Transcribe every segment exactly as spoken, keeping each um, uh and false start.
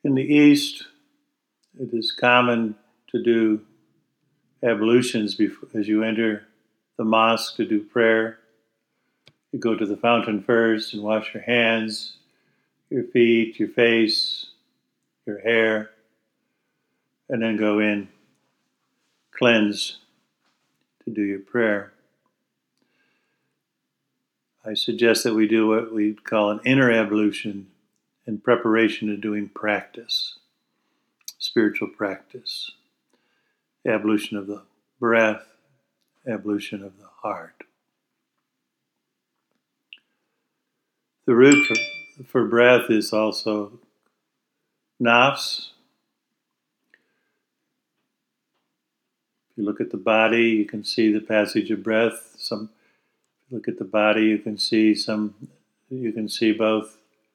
In the East, it is common to do ablutions before, as you enter the mosque to do prayer. You go to the fountain first and wash your hands, your feet, your face, your hair, and then go in, cleanse to do your prayer. I suggest that we do what we call an inner ablution in preparation to doing practice, spiritual practice, ablution of the breath, ablution of the heart. The root for, for breath is also nafs. If you look at the body, you can see the passage of breath. Some, if you look at the body, you can see some. You can see both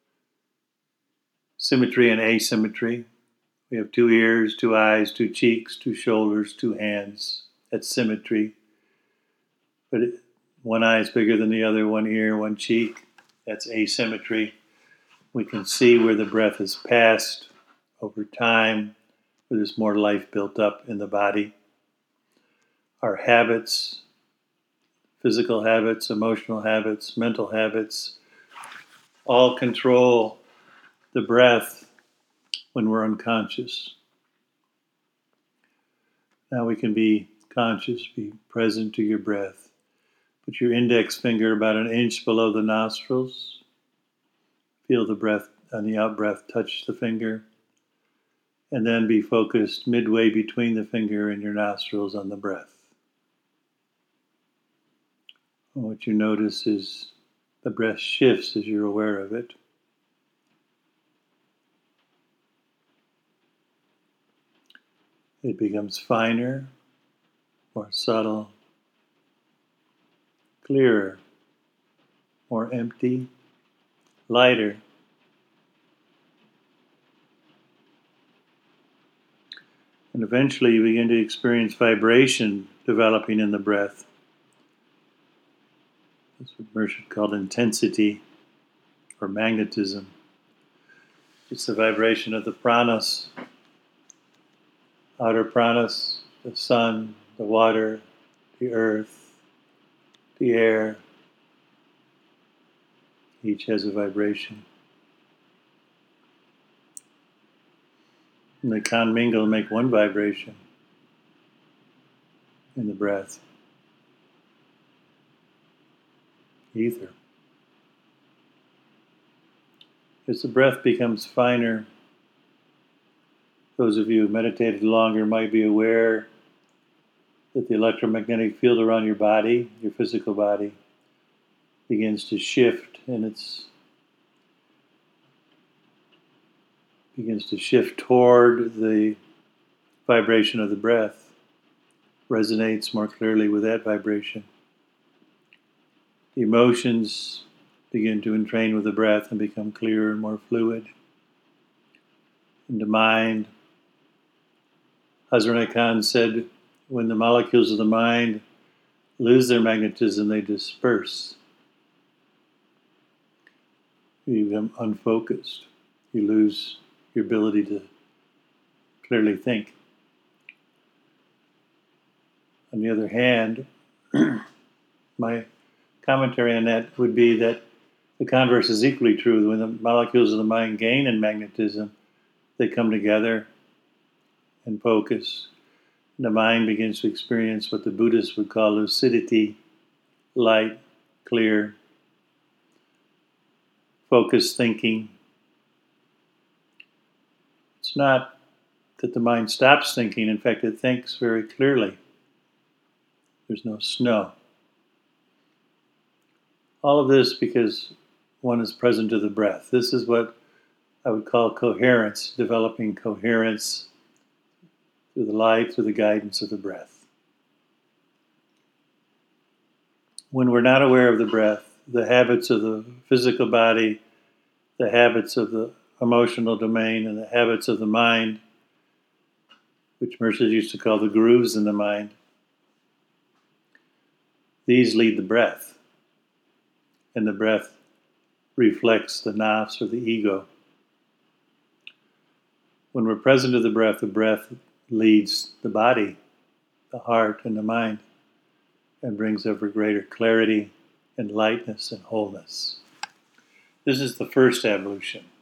symmetry and asymmetry. We have two ears, two eyes, two cheeks, two shoulders, two hands. That's symmetry. But it, one eye is bigger than the other, one ear, one cheek. That's asymmetry. We can see where the breath has passed over time, where there's more life built up in the body. Our habits, physical habits, emotional habits, mental habits, all control the breath when we're unconscious. Now we can be conscious, be present to your breath. Put your index finger about an inch below the nostrils. Feel the breath on the out-breath touch the finger. And then be focused midway between the finger and your nostrils on the breath. And what you notice is the breath shifts as you're aware of it. It becomes finer, more subtle, clearer, more empty, lighter. And eventually you begin to experience vibration developing in the breath. That's what Mershid called intensity or magnetism. It's the vibration of the pranas. Outer pranas, the sun, the water, the earth, the air. Each has a vibration. And they commingle and make one vibration in the breath. Ether. As the breath becomes finer, those of you who meditated longer might be aware that the electromagnetic field around your body, your physical body, begins to shift, and it's begins to shift toward the vibration of the breath, resonates more clearly with that vibration. The emotions begin to entrain with the breath and become clearer and more fluid. And the mind, Hazrat Khan said, when the molecules of the mind lose their magnetism, they disperse. You become unfocused. You lose your ability to clearly think. On the other hand, my commentary on that would be that the converse is equally true. When the molecules of the mind gain in magnetism, they come together and focus. The mind begins to experience what the Buddhists would call lucidity, light, clear, focused thinking. It's not that the mind stops thinking. In fact, it thinks very clearly. There's no snow. All of this because one is present to the breath. This is what I would call coherence, developing coherence through the light, through the guidance of the breath. When we're not aware of the breath, the habits of the physical body, the habits of the emotional domain, and the habits of the mind, which Mershid used to call the grooves in the mind, these lead the breath. And the breath reflects the nafs or the ego. When we're present to the breath, the breath leads the body, the heart, and the mind, and brings ever greater clarity and lightness and wholeness. This is the first evolution.